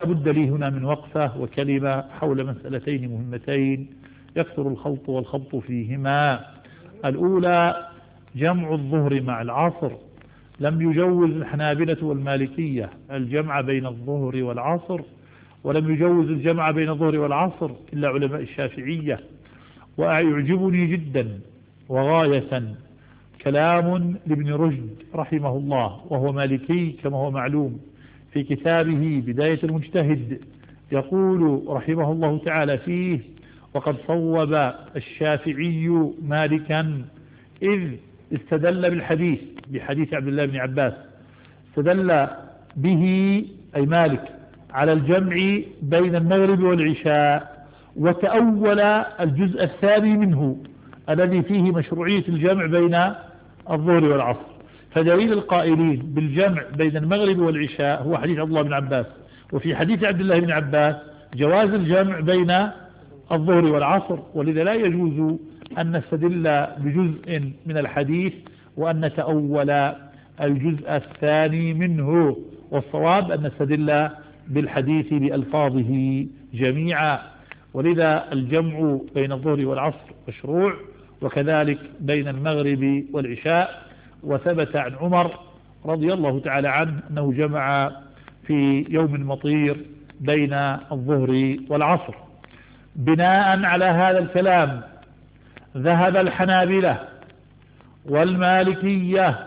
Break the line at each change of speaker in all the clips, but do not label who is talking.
بد لي هنا من وقفة وكلمة حول مسألتين مهمتين يكثر الخلط والخبط فيهما. الأولى جمع الظهر مع العصر. لم يجوز الحنابلة والمالكية الجمع بين الظهر والعصر، ولم يجوز الجمع بين الظهر والعصر إلا علماء الشافعية. ويعجبني جدا وغاية كلام لابن رشد رحمه الله، وهو مالكي كما هو معلوم، في كتابه بداية المجتهد يقول رحمه الله تعالى فيه: وقد صوب الشافعي مالكا إذ استدل بالحديث، بحديث عبد الله بن عباس، استدل به أي مالك على الجمع بين المغرب والعشاء، وتأول الجزء الثاني منه الذي فيه مشروعية الجمع بين الظهر والعصر. فدليل القائلين بالجمع بين المغرب والعشاء هو حديث عبد الله بن عباس، وفي حديث عبد الله بن عباس جواز الجمع بين الظهر والعصر. ولذا لا يجوز أن نستدل بجزء من الحديث وأن نتأول الجزء الثاني منه، والصواب أن نستدل بالحديث بألفاظه جميعا. ولذا الجمع بين الظهر والعصر مشروع، وكذلك بين المغرب والعشاء. وثبت عن عمر رضي الله تعالى عنه أنه جمع في يوم مطير بين الظهر والعصر. بناء على هذا الكلام ذهب الحنابلة والمالكية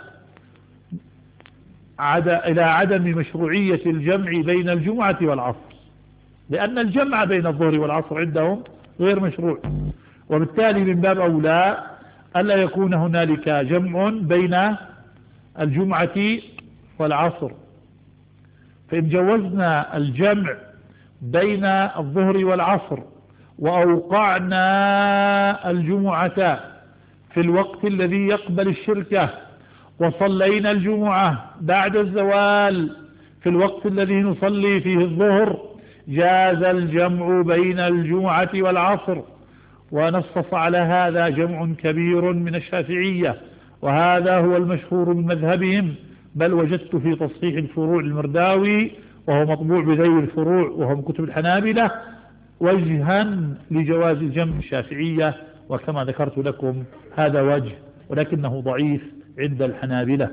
إلى عدم مشروعية الجمع بين الجمعة والعصر، لأن الجمع بين الظهر والعصر عندهم غير مشروع، وبالتالي من باب أولى ألا يكون هنالك جمع بين الجمعة والعصر. فإن جوزنا الجمع بين الظهر والعصر وأوقعنا الجمعة في الوقت الذي يقبل الشركة، وصلينا الجمعة بعد الزوال في الوقت الذي نصلي فيه الظهر، جاز الجمع بين الجمعة والعصر. ونصف على هذا جمع كبير من الشافعية، وهذا هو المشهور من مذهبهم. بل وجدت في تصحيح الفروع المرداوي، وهو مطبوع بذوي الفروع وهو من كتب الحنابلة، وجها لجواز الجمع الشافعية، وكما ذكرت لكم هذا وجه ولكنه ضعيف عند الحنابلة.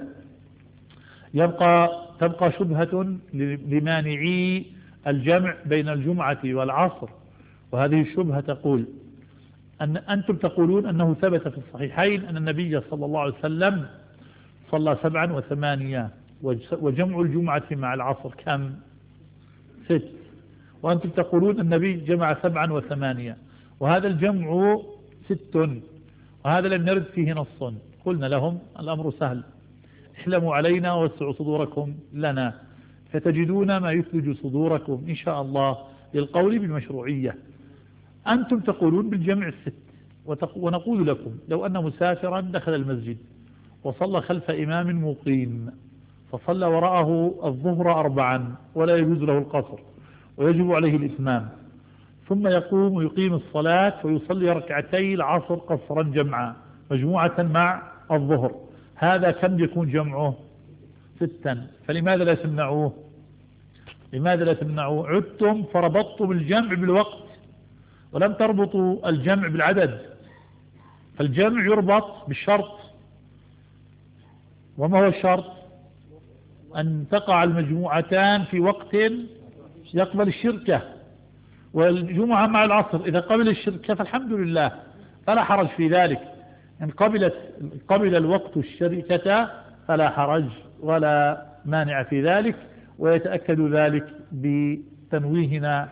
تبقى شبهة لمانعي الجمع بين الجمعة والعصر، وهذه الشبهة تقول أن أنتم تقولون أنه ثبت في الصحيحين أن النبي صلى الله عليه وسلم صلى 7 و8، وجمع الجمعة مع العصر كم؟ 6. وأنتم تقولون النبي جمع 7 و8، وهذا الجمع 6، وهذا لم يرد فيه نص. قلنا لهم الأمر سهل، احلموا علينا ووسعوا صدوركم لنا، فتجدون ما يثلج صدوركم إن شاء الله للقول بالمشروعية. أنتم تقولون بالجمع 6، ونقول لكم لو أن مسافرا دخل المسجد وصلى خلف إمام مقيم، فصلى وراءه الظهر 4 ولا يجوز له القصر ويجب عليه الإتمام، ثم يقوم ويقيم الصلاة ويصلي ركعتي العصر قصرا جمعا مجموعة مع الظهر، هذا كم يكون جمعه؟ 6. فلماذا لا تمنعوه؟ لماذا لا تمنعوه؟ عدتم فربطتم الجمع بالوقت ولم تربطوا الجمع بالعدد. فالجمع يربط بالشرط، وما هو الشرط؟ أن تقع المجموعتان في وقت يقبل الشركة، والجمعة مع العصر إذا قبل الشركة فالحمد لله فلا حرج في ذلك، إن قبل الوقت الشركة فلا حرج ولا مانع في ذلك. ويتأكد ذلك بتنويهنا